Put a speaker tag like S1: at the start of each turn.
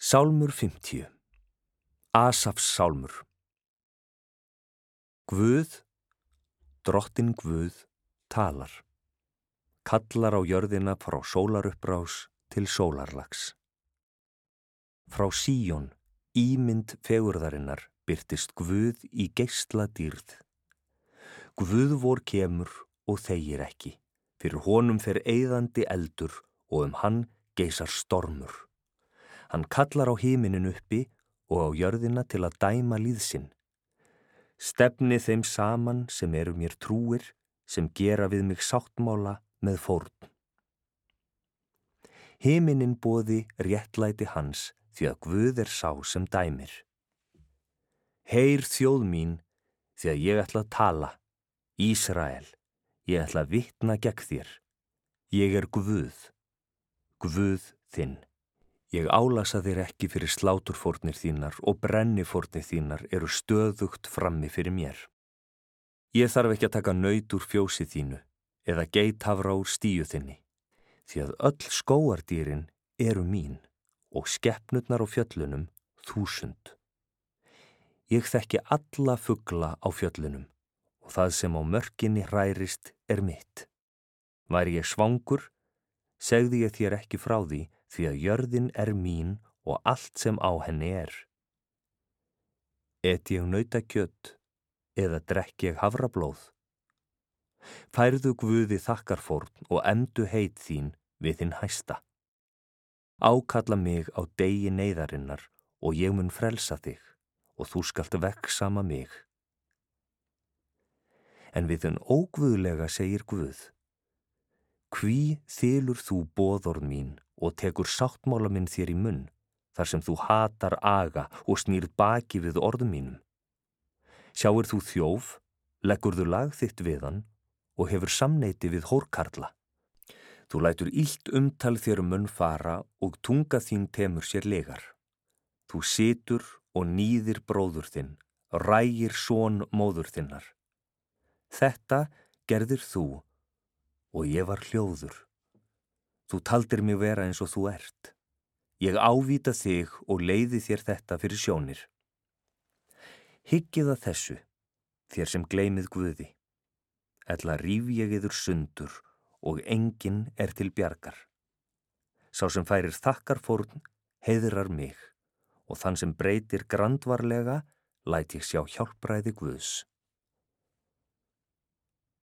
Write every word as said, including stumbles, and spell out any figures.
S1: Sálmur fimmtíu. Asafs sálmur. Guð, drottinn Guð, talar. Kallar á jörðina frá sólarupprás til sólarlags. Frá Síón, ímynd fegurðarinnar, birtist Guð í geisla dýrð. Guð vor kemur og þegir ekki. Fyrir honum fer eyðandi eldur og um hann geisar stormur. Hann kallar á himinin uppi og á jörðina til að dæma líðsinn. Stefni þeim saman sem eru mér trúir, sem gera við mig sáttmála með fórn. Himinin boði réttlæti hans, því að Guð er sá sem dæmir. Heyr þjóð mín, því að ég ætla að tala. Ísrael, ég ætla að vitna gegn þér. Ég er Guð, Guð þinn. Ég álasa þér ekki fyrir sláturfórnir þínar og brennifórnir þínar eru stöðugt frammi fyrir mér. Ég þarf ekki að taka naut úr fjósi þínu eða geithafra úr stíu þinni, því að öll skógardýrin eru mín og skepnurnar á fjöllunum þúsund. Ég þekki alla fugla á fjöllunum og það sem á mörkinni hrærist er mitt. Væri ég svangur, segði ég þér ekki frá því, því að jörðin er mín og allt sem á henni er. Et ég nautakjöt eða drekk ég hafrablóð? Færðu Guði þakkarfórn og emdu heit þín við hinn hæsta. Ákalla mig á degi neyðarinnar og ég mun frelsa þig og þú skalt vegsama mig. En við hinn óguðlega segir Guð: Hví þylur þú boðorð mín og tekur sáttmála minn þér í munn, þar sem þú hatar aga og snýr baki við orðum mínum? Sjáir þú þjóf, leggurðu lag þitt við hann og hefur samneyti við hórkarla. Þú lætur illt umtal þér um munn fara og tunga þín temur sér legar. Þú situr og níðir bróður þinn, rægir son móður þinnar. Þetta gerðir þú og ég var hljóður. Þú taldir mig vera eins og þú ert. Ég ávíta þig og leiði þér þetta fyrir sjónir. Hyggið að þessu, þér sem gleymið Guði. Ella ríf ég yður sundur og enginn er til bjargar. Sá sem færir þakkarfórn heiðrar mig og þann sem breytir grandvarlega læt ég sjá hjálpræði Guðs.